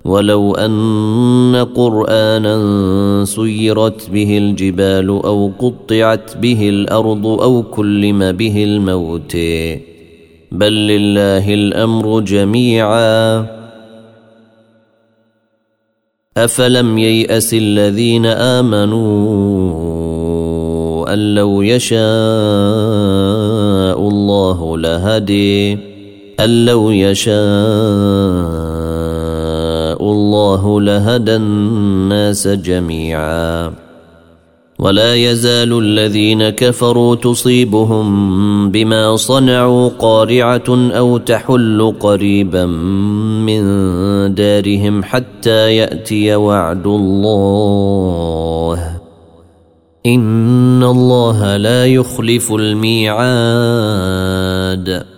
ولو أن قرآنا سيرت به الجبال أو قطعت به الأرض أو كلم به الموت بل لله الأمر جميعا أفلم ييأس الذين آمنوا أن لو يشاء الله لهدى الناس جميعا ولا يزال الذين كفروا تصيبهم بما صنعوا قارعة أو تحل قريبا من دارهم حتى يأتي وعد الله إن الله لا يخلف الميعاد